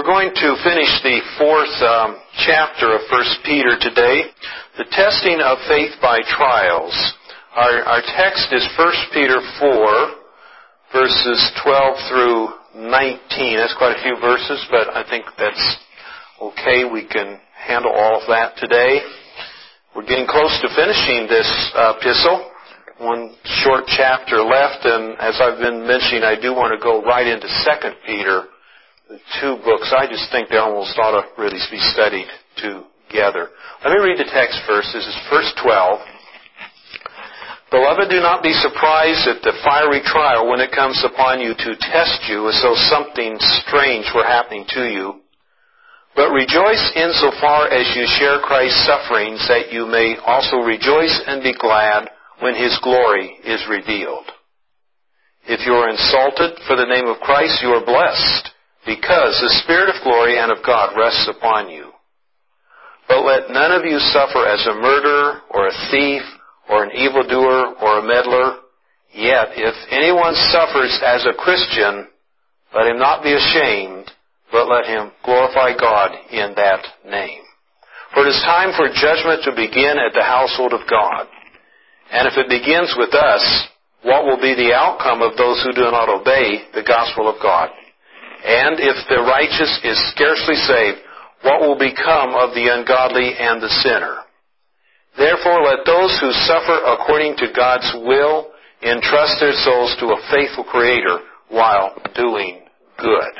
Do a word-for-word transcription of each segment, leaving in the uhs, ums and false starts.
going to finish the fourth um, chapter of First Peter today, the testing of faith by trials. Our, our text is First Peter four, verses twelve through nineteen. That's quite a few verses, but I think that's okay. We can handle all of that today. We're getting close to finishing this uh, epistle. One short chapter left, and as I've been mentioning, I do want to go right into Second Peter. The two books, I just think they almost ought to really be studied together. Let me read the text first. This is verse twelve. Beloved, do not be surprised at the fiery trial when it comes upon you to test you as though something strange were happening to you. But rejoice insofar as you share Christ's sufferings, that you may also rejoice and be glad when His glory is revealed. If you are insulted for the name of Christ, you are blessed, because the Spirit of glory and of God rests upon you. But let none of you suffer as a murderer, or a thief, or an evildoer, or a meddler. Yet, if anyone suffers as a Christian, let him not be ashamed, but let him glorify God in that name. For it is time for judgment to begin at the household of God. And if it begins with us, what will be the outcome of those who do not obey the gospel of God? And if the righteous is scarcely saved, what will become of the ungodly and the sinner? Therefore, let those who suffer according to God's will entrust their souls to a faithful Creator while doing good.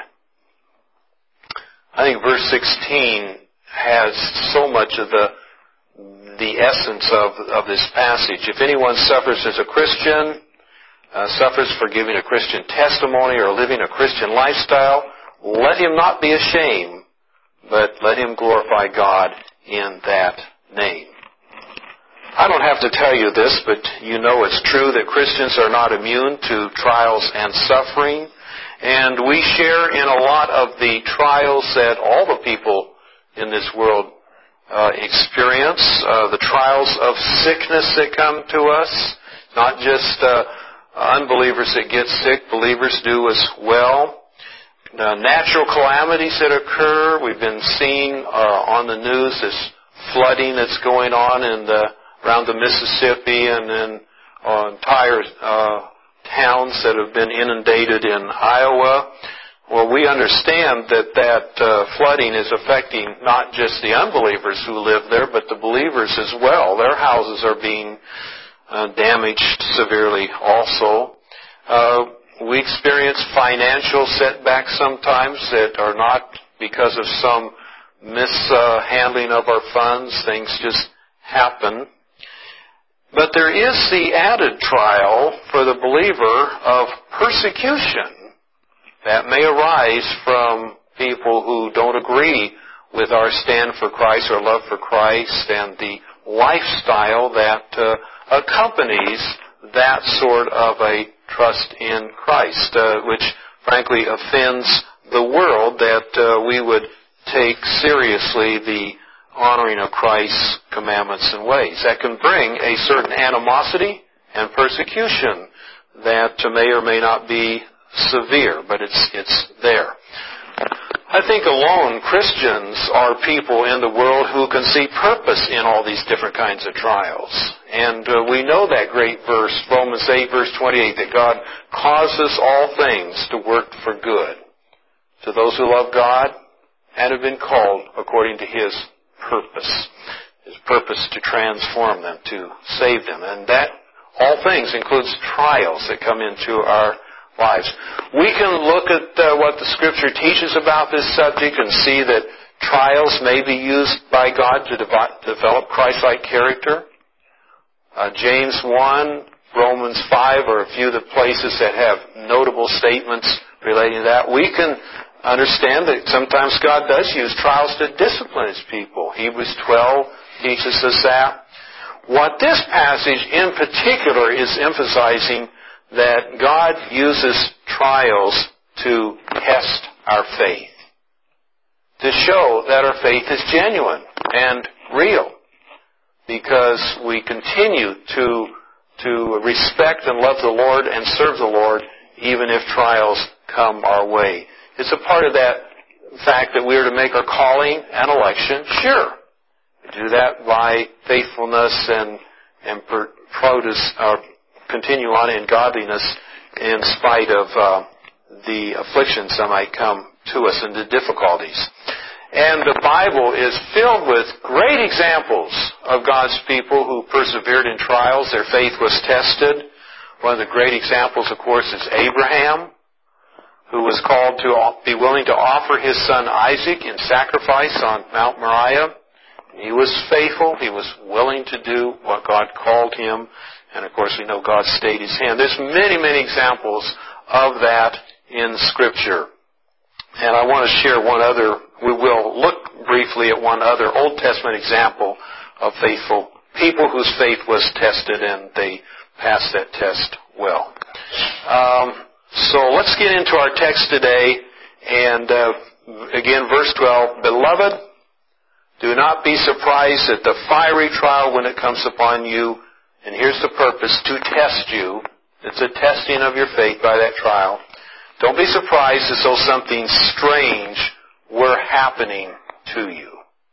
I think verse sixteen has so much of the the essence of, of this passage. If anyone suffers as a Christian, uh, suffers for giving a Christian testimony or living a Christian lifestyle, let him not be ashamed, but let him glorify God in that name. I don't have to tell you this, but you know it's true that Christians are not immune to trials and suffering, and we share in a lot of the trials that all the people in this world Uh, experience, uh, the trials of sickness that come to us. Not just uh, unbelievers that get sick, believers do as well. Uh, natural calamities that occur. We've been seeing uh, on the news this flooding that's going on in the around the Mississippi and in uh, entire uh, towns that have been inundated in Iowa. Well, we understand that that uh, flooding is affecting not just the unbelievers who live there, but the believers as well. Their houses are being uh, damaged severely also. Uh, we experience financial setbacks sometimes that are not because of some mishandling of our funds. Things just happen. But there is the added trial for the believer of persecution that may arise from people who don't agree with our stand for Christ or love for Christ and the lifestyle that uh, accompanies that sort of a trust in Christ, uh, which frankly offends the world that uh, we would take seriously the honoring of Christ's commandments and ways. That can bring a certain animosity and persecution that uh, may or may not be severe, but it's it's there. I think alone Christians are people in the world who can see purpose in all these different kinds of trials. And uh, we know that great verse, Romans eight, verse twenty-eight, that God causes all things to work for good to those who love God and have been called according to His purpose. His purpose to transform them, to save them. And that, all things, includes trials that come into our lives. We can look at uh, what the Scripture teaches about this subject and see that trials may be used by God to de- develop Christ-like character. Uh, James one, Romans five are a few of the places that have notable statements relating to that. We can understand that sometimes God does use trials to discipline His people. Hebrews twelve teaches us that. What this passage in particular is emphasizing that God uses trials to test our faith, to show that our faith is genuine and real, because we continue to to respect and love the Lord and serve the Lord even if trials come our way. It's a part of that fact that we are to make our calling and election sure. We do that by faithfulness and and per, produce or continue on in godliness in spite of uh, the afflictions that might come to us and the difficulties. And the Bible is filled with great examples of God's people who persevered in trials. Their faith was tested. One of the great examples, of course, is Abraham, who was called to be willing to offer his son Isaac in sacrifice on Mount Moriah. He was faithful. He was willing to do what God called him. And, of course, we know God stayed his hand. There's many, many examples of that in Scripture. And I want to share one other, we will look briefly at one other Old Testament example of faithful people whose faith was tested and they passed that test well. Um, so let's get into our text today. And uh, again, verse twelve, Beloved, do not be surprised at the fiery trial when it comes upon you. And here's the purpose, to test you. It's a testing of your faith by that trial. Don't be surprised as though something strange were happening to you.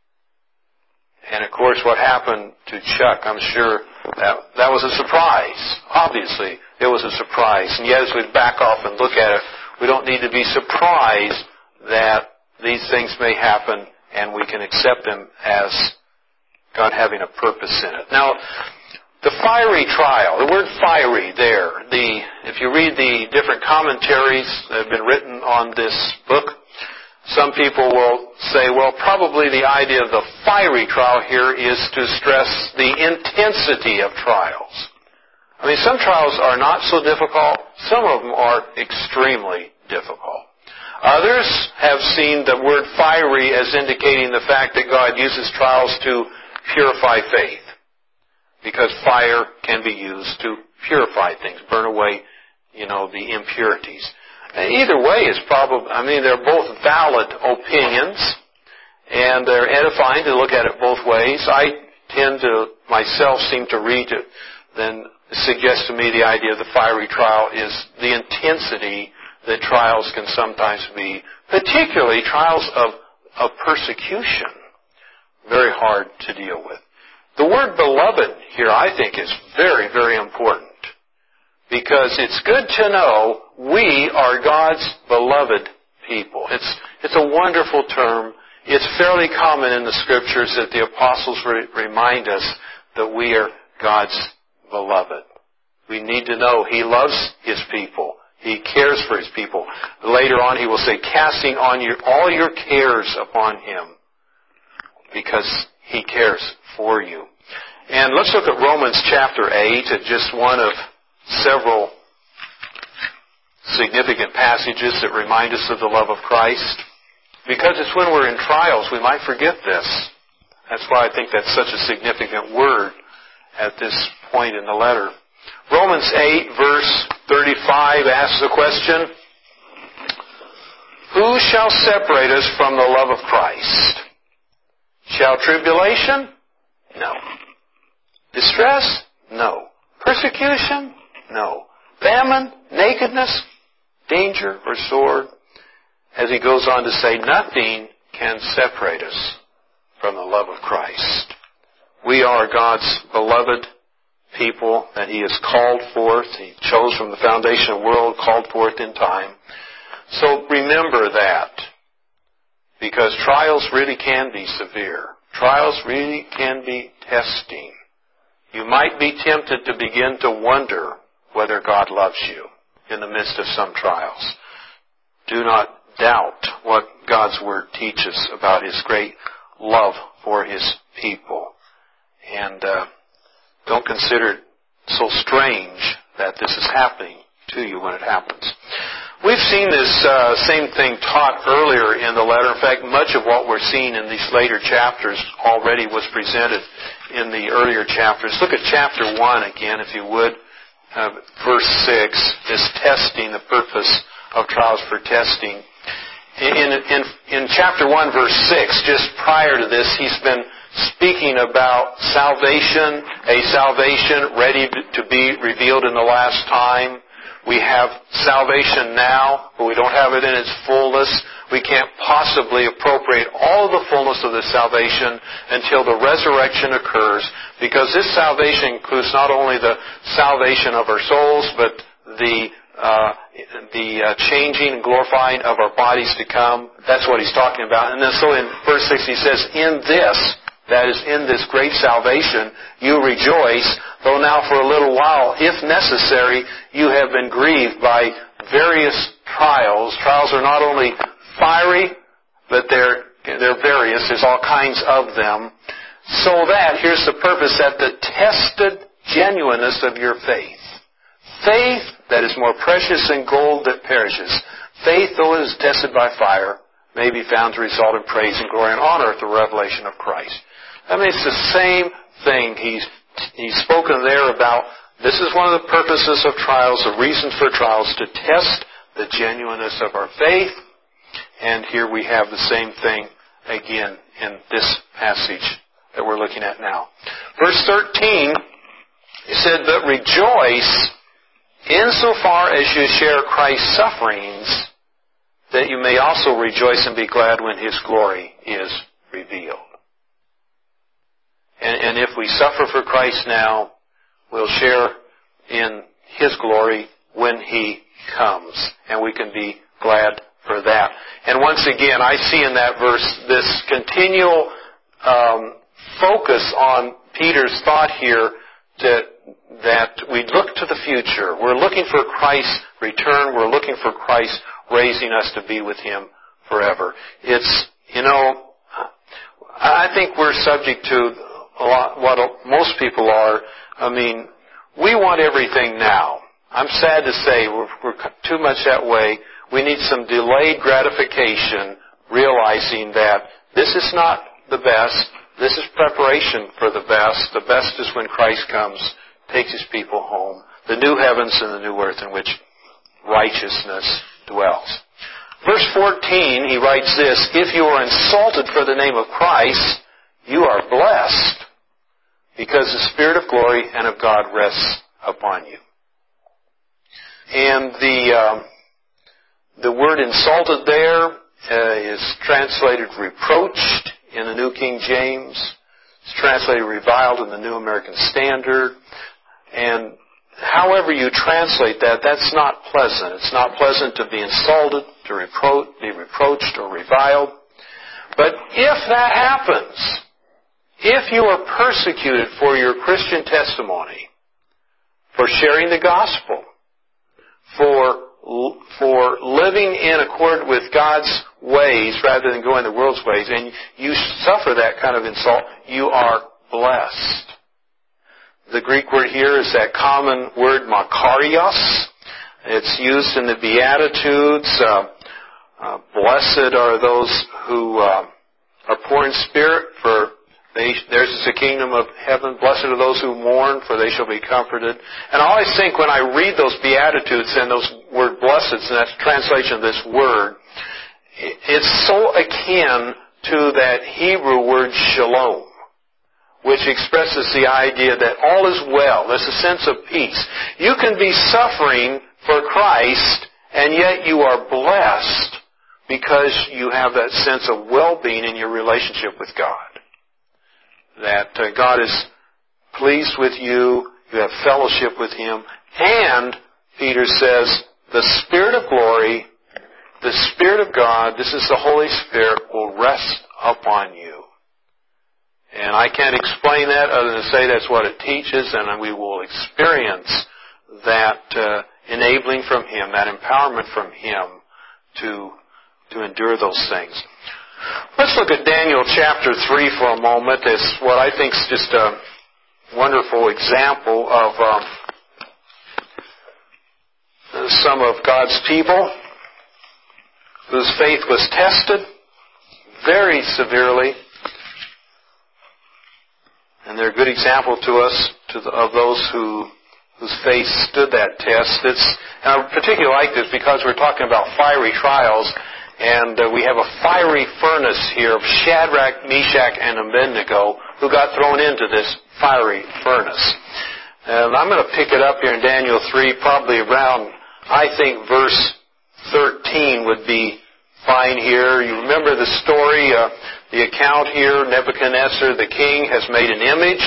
And of course what happened to Chuck, I'm sure that, that was a surprise. Obviously, it was a surprise. And yet as we back off and look at it, we don't need to be surprised that these things may happen and we can accept them as God having a purpose in it. Now, the fiery trial, the word fiery there, the, if you read the different commentaries that have been written on this book, some people will say, well, probably the idea of the fiery trial here is to stress the intensity of trials. I mean, some trials are not so difficult. Some of them are extremely difficult. Others have seen the word fiery as indicating the fact that God uses trials to purify faith. Because fire can be used to purify things, burn away, you know, the impurities. And either way is probably, I mean, they're both valid opinions, and they're edifying to look at it both ways. I tend to, myself, seem to read it, then suggest to me the idea of the fiery trial is the intensity that trials can sometimes be, particularly trials of, of persecution, very hard to deal with. The word beloved here, I think, is very, very important because it's good to know we are God's beloved people. It's, it's a wonderful term. It's fairly common in the Scriptures that the apostles re- remind us that we are God's beloved. We need to know He loves His people. He cares for His people. Later on He will say, casting on your, all your cares upon Him because He cares for you. And let's look at Romans chapter eight, at just one of several significant passages that remind us of the love of Christ. Because it's when we're in trials we might forget this. That's why I think that's such a significant word at this point in the letter. Romans eight, verse thirty-five asks the question, Who shall separate us from the love of Christ? Shall tribulation? No. Distress? No. Persecution? No. Famine? Nakedness? Danger or sword? As he goes on to say, nothing can separate us from the love of Christ. We are God's beloved people that He has called forth. He chose from the foundation of the world, called forth in time. So remember that. Because trials really can be severe. Trials really can be testing. You might be tempted to begin to wonder whether God loves you in the midst of some trials. Do not doubt what God's Word teaches about His great love for His people. And uh, don't consider it so strange that this is happening to you when it happens. We've seen this uh, same thing taught earlier in the letter. In fact, much of what we're seeing in these later chapters already was presented in the earlier chapters. Look at chapter one again, if you would. Uh, verse six, this testing, the purpose of trials for testing. In, in, in chapter one, verse six, just prior to this, he's been speaking about salvation, a salvation ready to be revealed in the last time. We have salvation now, but we don't have it in its fullness. We can't possibly appropriate all the fullness of this salvation until the resurrection occurs, because this salvation includes not only the salvation of our souls, but the uh, the uh, changing and glorifying of our bodies to come. That's what he's talking about. And then so in verse six he says, in this, that is, in this great salvation, you rejoice, though now for a little while, if necessary, you have been grieved by various trials. Trials are not only fiery, but they're, they're various. There's all kinds of them. So that, here's the purpose, that the tested genuineness of your faith. Faith that is more precious than gold that perishes. Faith, though it is tested by fire, may be found to result in praise and glory and honor at the revelation of Christ. I mean, it's the same thing. He's, he's spoken there about, this is one of the purposes of trials, the reasons for trials, to test the genuineness of our faith. And here we have the same thing again in this passage that we're looking at now. Verse thirteen, he said, but rejoice insofar as you share Christ's sufferings, that you may also rejoice and be glad when His glory is revealed. And, and if we suffer for Christ now, we'll share in His glory when He comes. And we can be glad for that. And once again, I see in that verse this continual um, focus on Peter's thought here that, that we look to the future. We're looking for Christ's return. We're looking for Christ raising us to be with Him forever. It's, you know, I think we're subject to a lot, what most people are. I mean, we want everything now. I'm sad to say we're, we're too much that way. We need some delayed gratification, realizing that this is not the best. This is preparation for the best. The best is when Christ comes, takes His people home. The new heavens and the new earth in which righteousness dwells. Verse fourteen, he writes this, if you are insulted for the name of Christ, you are blessed, because the Spirit of glory and of God rests upon you. And the um, the word insulted there uh, is translated reproached in the New King James. It's translated reviled in the New American Standard. And however you translate that, that's not pleasant. It's not pleasant to be insulted, to repro- be reproached or reviled. But if that happens, if you are persecuted for your Christian testimony, for sharing the gospel, for for living in accord with God's ways rather than going the world's ways, and you suffer that kind of insult, you are blessed. The Greek word here is that common word makarios. It's used in the Beatitudes. Uh, uh, blessed are those who uh, are poor in spirit, for they, theirs is the kingdom of heaven. Blessed are those who mourn, for they shall be comforted. And I always think when I read those Beatitudes and those word blessed, and that's the translation of this word, it's so akin to that Hebrew word shalom, which expresses the idea that all is well. There's a sense of peace. You can be suffering for Christ, and yet you are blessed because you have that sense of well-being in your relationship with God. That uh, God is pleased with you, you have fellowship with Him, and, Peter says, the Spirit of glory, the Spirit of God, this is the Holy Spirit, will rest upon you. And I can't explain that other than say that's what it teaches, and we will experience that uh, enabling from Him, that empowerment from Him to, to endure those things. Let's look at Daniel chapter three for a moment as what I think is just a wonderful example of um, some of God's people whose faith was tested very severely. And they're a good example to us to the, of those who whose faith stood that test. It's, and I particularly like this because we're talking about fiery trials. And uh, we have a fiery furnace here of Shadrach, Meshach, and Abednego who got thrown into this fiery furnace. And I'm going to pick it up here in Daniel three, probably around I think verse thirteen would be fine here. You remember the story, uh, the account here, Nebuchadnezzar, the king, has made an image,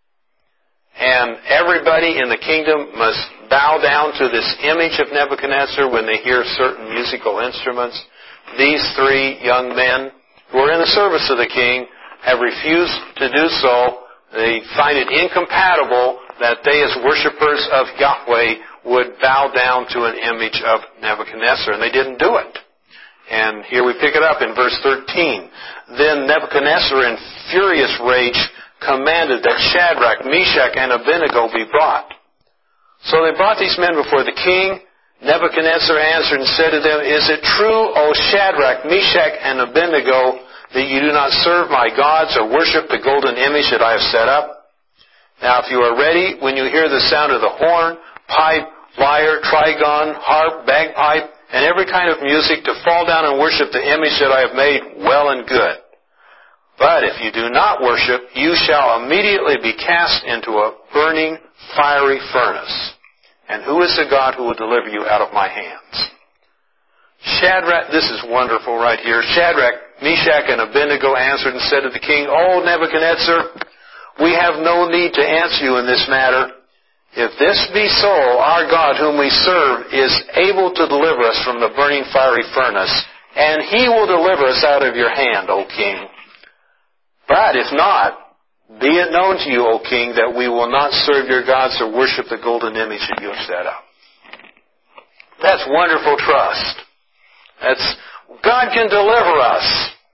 and everybody in the kingdom must bow down to this image of Nebuchadnezzar when they hear certain musical instruments. These three young men who are in the service of the king have refused to do so. They find it incompatible that they as worshipers of Yahweh would bow down to an image of Nebuchadnezzar, and they didn't do it. And here we pick it up in verse thirteen. Then Nebuchadnezzar, in furious rage, commanded that Shadrach, Meshach, and Abednego be brought. So they brought these men before the king. Nebuchadnezzar answered and said to them, Is it true, O Shadrach, Meshach, and Abednego, that you do not serve my gods or worship the golden image that I have set up? Now if you are ready, when you hear the sound of the horn, pipe, lyre, trigon, harp, bagpipe, and every kind of music, to fall down and worship the image that I have made, well and good. But if you do not worship, you shall immediately be cast into a burning, fiery furnace. And who is the God who will deliver you out of my hands? Shadrach, this is wonderful right here. Shadrach, Meshach, and Abednego answered and said to the king, O Nebuchadnezzar, we have no need to answer you in this matter. If this be so, our God whom we serve is able to deliver us from the burning fiery furnace, and He will deliver us out of your hand, O king. But if not, be it known to you, O king, that we will not serve your gods or worship the golden image that you have set up. That's wonderful trust. That's, God can deliver us.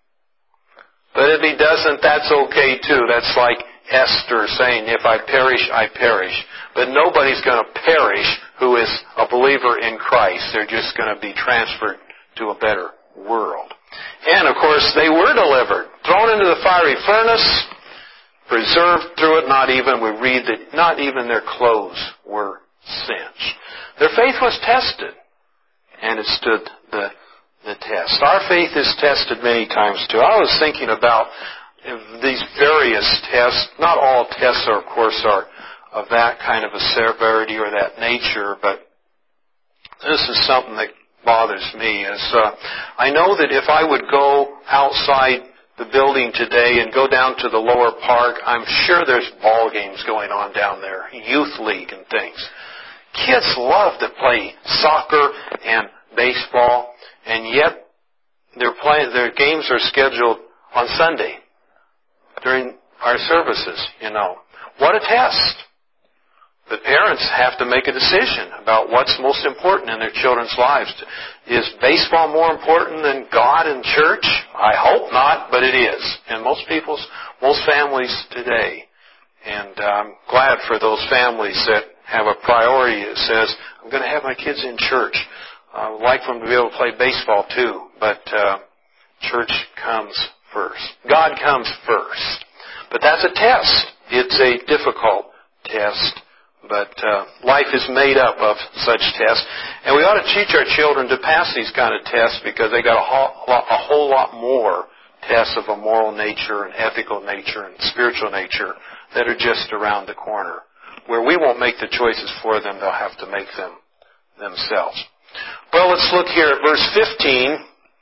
But if He doesn't, that's okay too. That's like Esther saying, if I perish, I perish. But nobody's going to perish who is a believer in Christ. They're just going to be transferred to a better world. And of course, they were delivered. Thrown into the fiery furnace, preserved through it, not even, we read that not even their clothes were singed. Their faith was tested, and it stood the, the test. Our faith is tested many times too. I was thinking about these various tests. Not all tests, are, of course, are of that kind of a severity or that nature, but this is something that bothers me. Is uh, I know that if I would go outside the building today and go down to the lower park, I'm sure there's ball games going on down there, youth league and things. Kids love to play soccer and baseball, and yet their play, their games are scheduled on Sunday during our services, you know. What a test. The parents have to make a decision about what's most important in their children's lives. Is baseball more important than God and church? I hope not, but it is. In most people's, most families today. And I'm glad for those families that have a priority that says, I'm going to have my kids in church. I would like for them to be able to play baseball too, but uh, church comes first. God comes first. But that's a test. It's a difficult test. But uh, life is made up of such tests. And we ought to teach our children to pass these kind of tests because they got a whole, a whole lot more tests of a moral nature and ethical nature and spiritual nature that are just around the corner. Where we won't make the choices for them, they'll have to make them themselves. Well, let's look here at verse fifteen.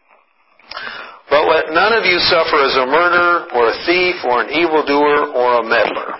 But let none of you suffer as a murderer or a thief or an evildoer or a meddler.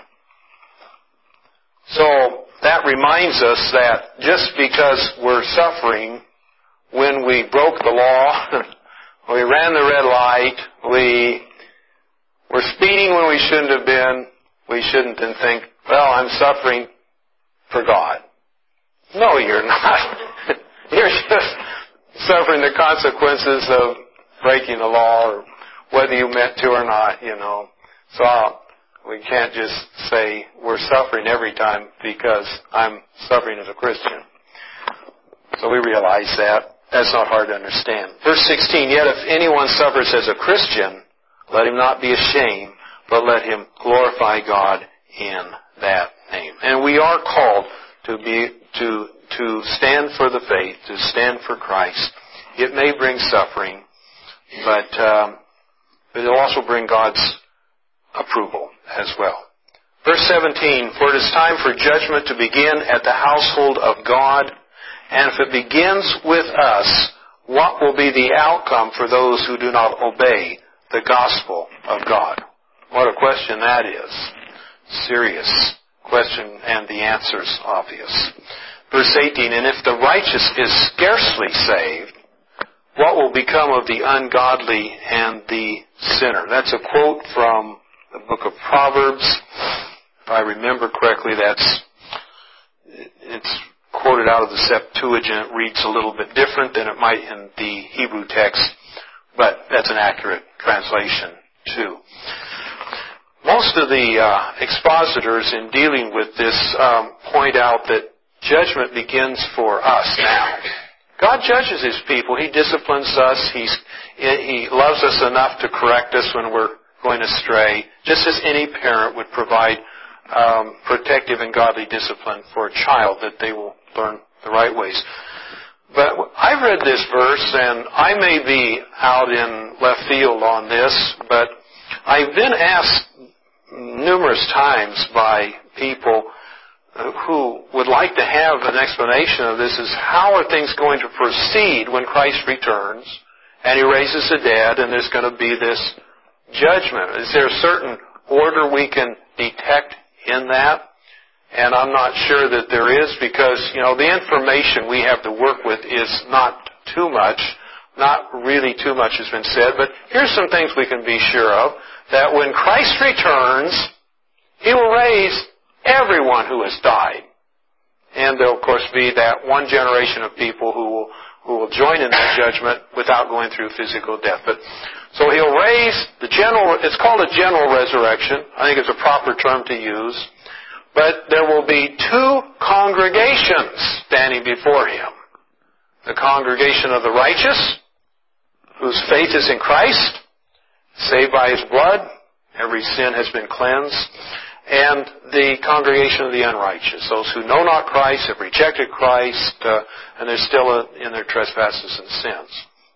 So that reminds us that just because we're suffering when we broke the law, we ran the red light, we were speeding when we shouldn't have been, we shouldn't then think, well, I'm suffering for God. No, you're not. You're just suffering the consequences of breaking the law, or whether you meant to or not, you know. So we can't just say we're suffering every time because I'm suffering as a Christian. So we realize that. That's not hard to understand. Verse sixteen, yet if anyone suffers as a Christian, let him not be ashamed, but let him glorify God in that name. And we are called to be to to stand for the faith, to stand for Christ. It may bring suffering, but um, but it'll also bring God's approval as well. Verse seventeen, for it is time for judgment to begin at the household of God. And if it begins with us, what will be the outcome for those who do not obey the gospel of God? What a question that is. Serious question, and the answer's obvious. Verse eighteen, and if the righteous is scarcely saved, what will become of the ungodly and the sinner? That's a quote from the book of Proverbs. If I remember correctly, that's it's quoted out of the Septuagint. It reads a little bit different than it might in the Hebrew text, but that's an accurate translation too. Most of the uh, expositors in dealing with this um, point out that judgment begins for us now. God judges His people. He disciplines us. He's, He loves us enough to correct us when we're going astray, just as any parent would provide um, protective and godly discipline for a child, that they will learn the right ways. But I've read this verse, and I may be out in left field on this, but I've been asked numerous times by people who would like to have an explanation of this is, how are things going to proceed when Christ returns and He raises the dead and there's going to be this judgment? Is there a certain order we can detect in that? And I'm not sure that there is, because, you know, the information we have to work with is not too much. Not really too much has been said, but here's some things we can be sure of. That when Christ returns, He will raise everyone who has died. And there will, of course, be that one generation of people who will, who will join in that judgment without going through physical death. But so He'll raise the general, it's called a general resurrection. I think it's a proper term to use. But there will be two congregations standing before Him. The congregation of the righteous, whose faith is in Christ, saved by His blood, every sin has been cleansed, and the congregation of the unrighteous, those who know not Christ, have rejected Christ, uh, and they're still in their trespasses and sins.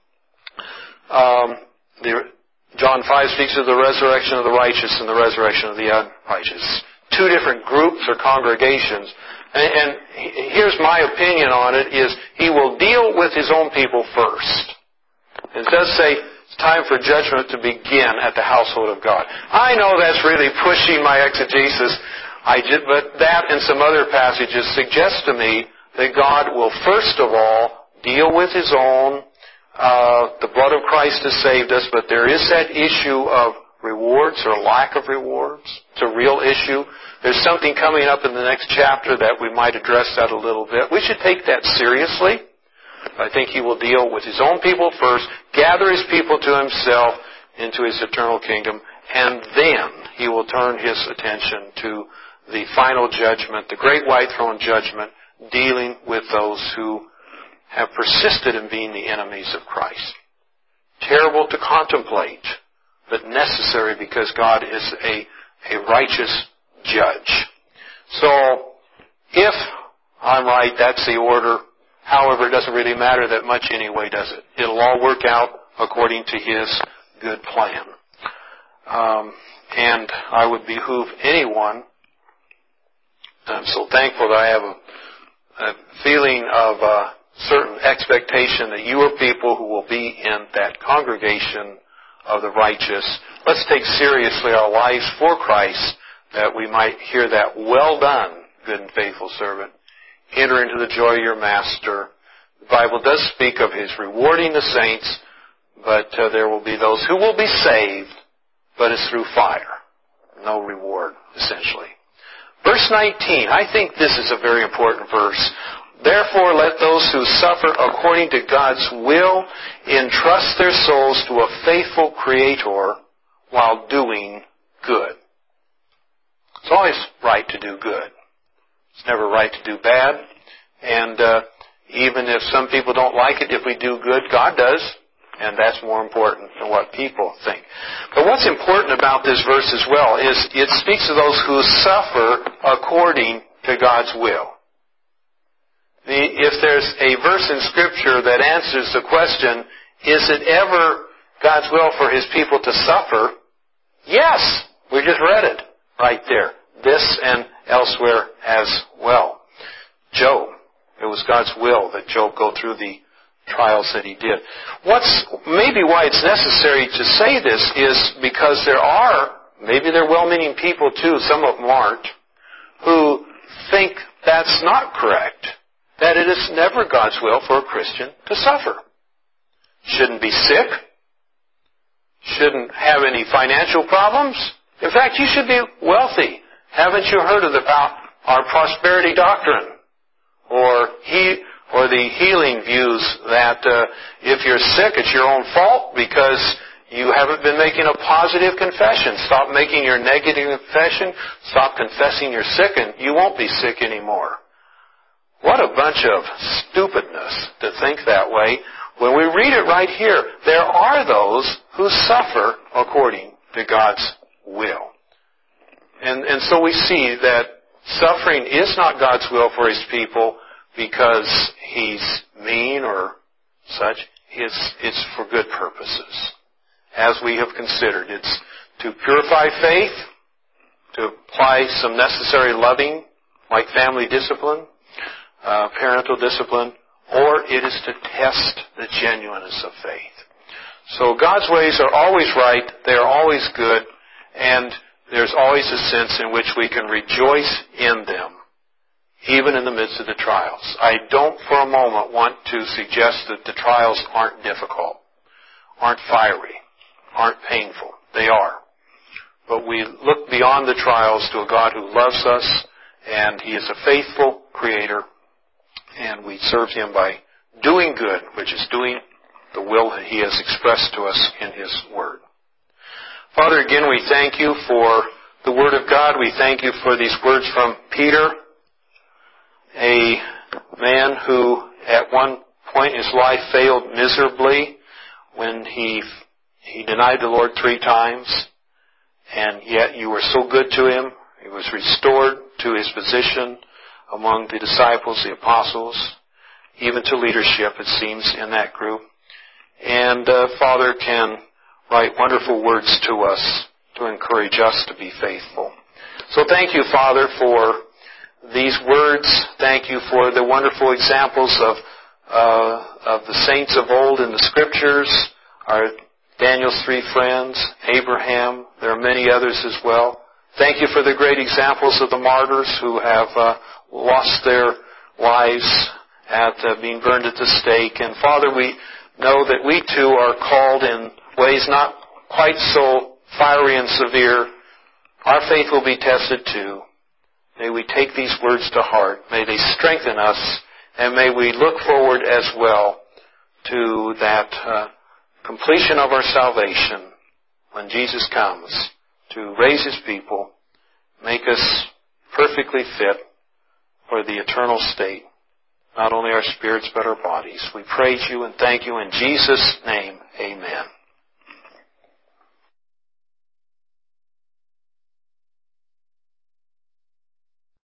Um, the, John five speaks of the resurrection of the righteous and the resurrection of the unrighteous. Two different groups or congregations. And, and here's my opinion on it, is He will deal with His own people first. It does say it's time for judgment to begin at the household of God. I know that's really pushing my exegesis, I just, but that and some other passages suggest to me that God will first of all deal with His own. Uh, the blood of Christ has saved us, but there is that issue of rewards or lack of rewards. It's a real issue. There's something coming up in the next chapter that we might address that a little bit. We should take that seriously. I think He will deal with His own people first, gather His people to Himself into His eternal kingdom, and then He will turn His attention to the final judgment, the great white throne judgment, dealing with those who have persisted in being the enemies of Christ. Terrible to contemplate, but necessary because God is a, a righteous judge. So, if I'm right, that's the order. However, it doesn't really matter that much anyway, does it? It'll all work out according to His good plan. Um, and I would behoove anyone, I'm so thankful that I have a, a feeling of a certain expectation that you are people who will be in that congregation of the righteous. Let's take seriously our lives for Christ, that we might hear that, well done, good and faithful servant. Enter into the joy of your master. The Bible does speak of His rewarding the saints, but uh, there will be those who will be saved, but it's through fire. No reward, essentially. Verse nineteen, I think this is a very important verse. Therefore, let those who suffer according to God's will entrust their souls to a faithful Creator while doing good. It's always right to do good. It's never right to do bad. And uh, even if some people don't like it, if we do good, God does. And that's more important than what people think. But what's important about this verse as well is it speaks of those who suffer according to God's will. The, if there's a verse in Scripture that answers the question, is it ever God's will for His people to suffer? Yes. We just read it right there. This and elsewhere as well. Job. It was God's will that Job go through the trials that he did. What's maybe why it's necessary to say this is because there are, maybe they're well-meaning people too, some of them aren't, who think that's not correct. That it is never God's will for a Christian to suffer. Shouldn't be sick. Shouldn't have any financial problems. In fact, you should be wealthy. Haven't you heard of the, our prosperity doctrine? Or he, or the healing views that uh, if you're sick, it's your own fault because you haven't been making a positive confession. Stop making your negative confession. Stop confessing you're sick and you won't be sick anymore. What a bunch of stupidness to think that way. When we read it right here, there are those who suffer according to God's will. And, and so we see that suffering is not God's will for His people because He's mean or such. It's, it's for good purposes. As we have considered, it's to purify faith, to apply some necessary loving, like family discipline, uh, parental discipline, or it is to test the genuineness of faith. So God's ways are always right, they are always good, and there's always a sense in which we can rejoice in them, even in the midst of the trials. I don't for a moment want to suggest that the trials aren't difficult, aren't fiery, aren't painful. They are. But we look beyond the trials to a God who loves us, and He is a faithful Creator, and we serve Him by doing good, which is doing the will that He has expressed to us in His Word. Father, again, we thank You for the Word of God. We thank You for these words from Peter, a man who at one point in his life failed miserably when he he denied the Lord three times, and yet You were so good to him. He was restored to his position among the disciples, the apostles, even to leadership, it seems, in that group. And uh, Father can write wonderful words to us to encourage us to be faithful. So thank You, Father, for these words. Thank You for the wonderful examples of uh, of the saints of old in the Scriptures, our Daniel's three friends, Abraham. There are many others as well. Thank You for the great examples of the martyrs who have uh, lost their lives at uh, being burned at the stake. And Father, we know that we too are called in ways not quite so fiery and severe. Our faith will be tested too. May we take these words to heart. May they strengthen us, and may we look forward as well to that uh, completion of our salvation when Jesus comes to raise His people, make us perfectly fit for the eternal state, not only our spirits but our bodies. We praise You and thank You in Jesus' name. Amen.